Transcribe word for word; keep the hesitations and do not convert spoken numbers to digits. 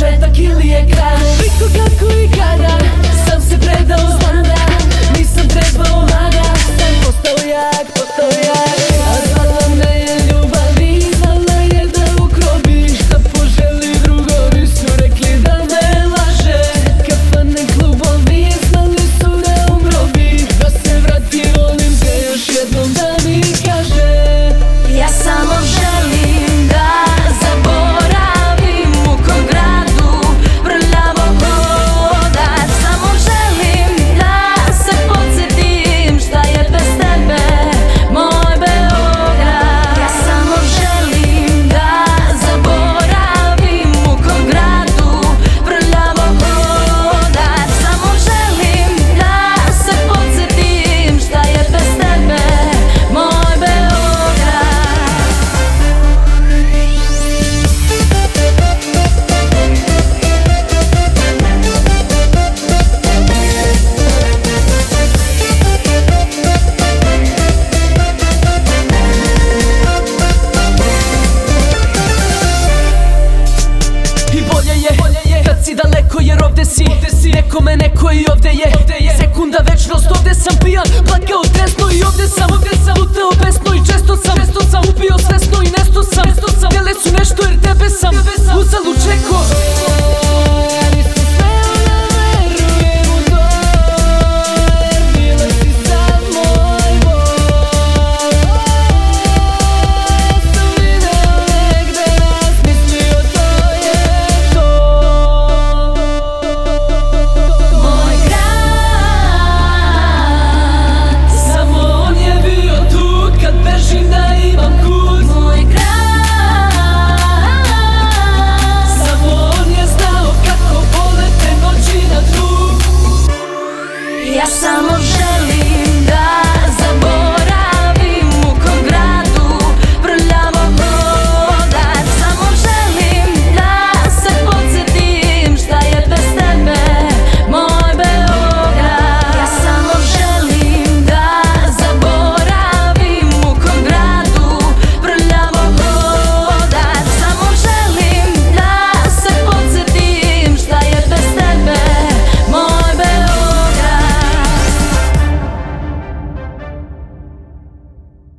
početak ili je kraj. Bitko kako i kada sam se predao, znam da nisam trebao mada. Sam postao jak, postao jak, a zvala me je ljubav i znala je da ukrobi šta poželi. Drugovi su rekli da me laže, kafane, klubovi znali su da umro bi. Da se vrati, volim te, još jednom da mi kaže. Ja samo želim da zaboravim u kom gradu vrljavo hodat. Samo želim da se podsjetim šta je bez tebe moj Beograd. Ja samo želim da zaboravim u kom gradu vrljavo hodat. Samo želim da se podsjetim šta je bez tebe moj Beograd. I bolje je, bolje je kad si daleko jer ovde si, ovde si nekome neko i ovde je, ovde je sekunda večnost. Ovde sam pijan, plakao tresno i ovde sam, ovde sam lutao bez